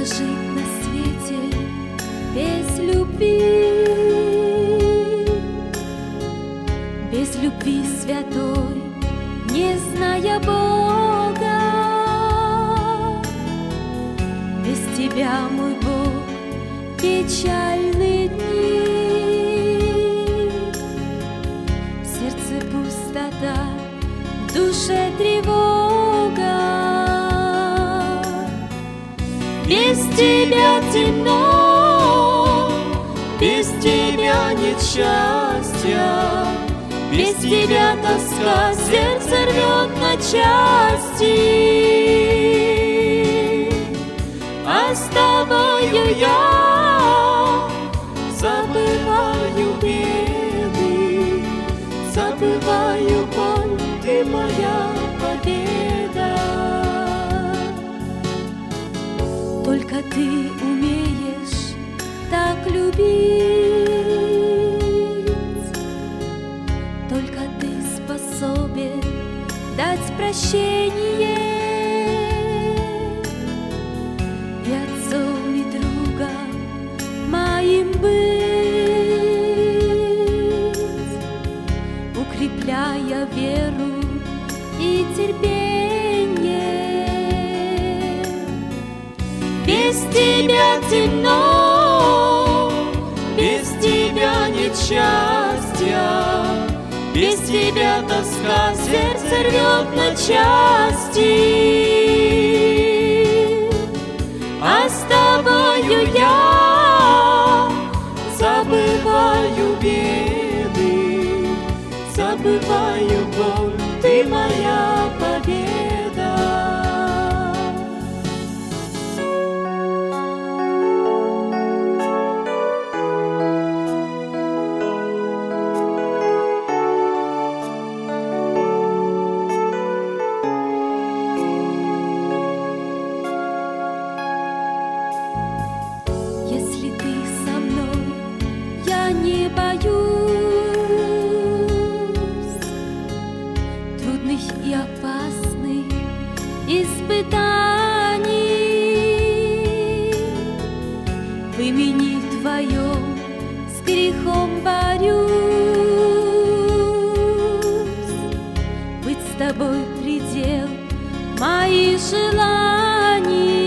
жить на свете без любви, без любви святой, не зная Бога. Без тебя, мой Бог, печальные дни, в сердце пустота, в душе тревога. Без тебя темно, без тебя нет счастья, без тебя тоска сердце рвет на части. А с тобою я забываю беды, забываю боль, ты моя победа. Только ты умеешь так любить, только ты способен дать прощение и отцом, и другом моим быть, укрепляя веру и терпение. Без тебя темно, без тебя нет счастья, без тебя тоска сердце рвет на части. А с тобою я забываю беды, забываю боль, ты моя победа. Если ты со мной, я не боюсь трудных и опасных испытаний. В имени Твоем с грехом борюсь, быть с Тобой предел моих желаний.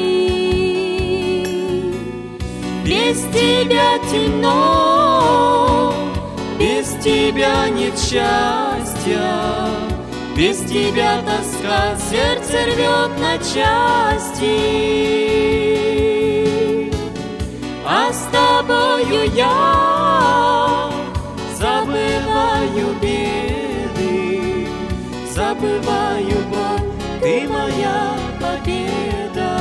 Без тебя темно, без тебя нет счастья, без тебя тоска сердце рвет на части. А с тобою я забываю беды, забываю боль, ты моя победа.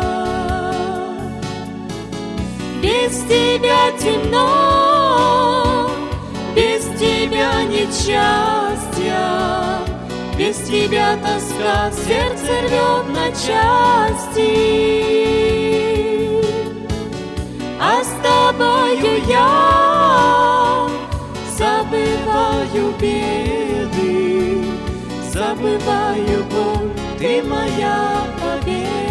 Без тебя темно, без тебя нет счастья, без тебя тоска сердце рвет на части. А с тобою я забываю беды, забываю боль, ты моя победа.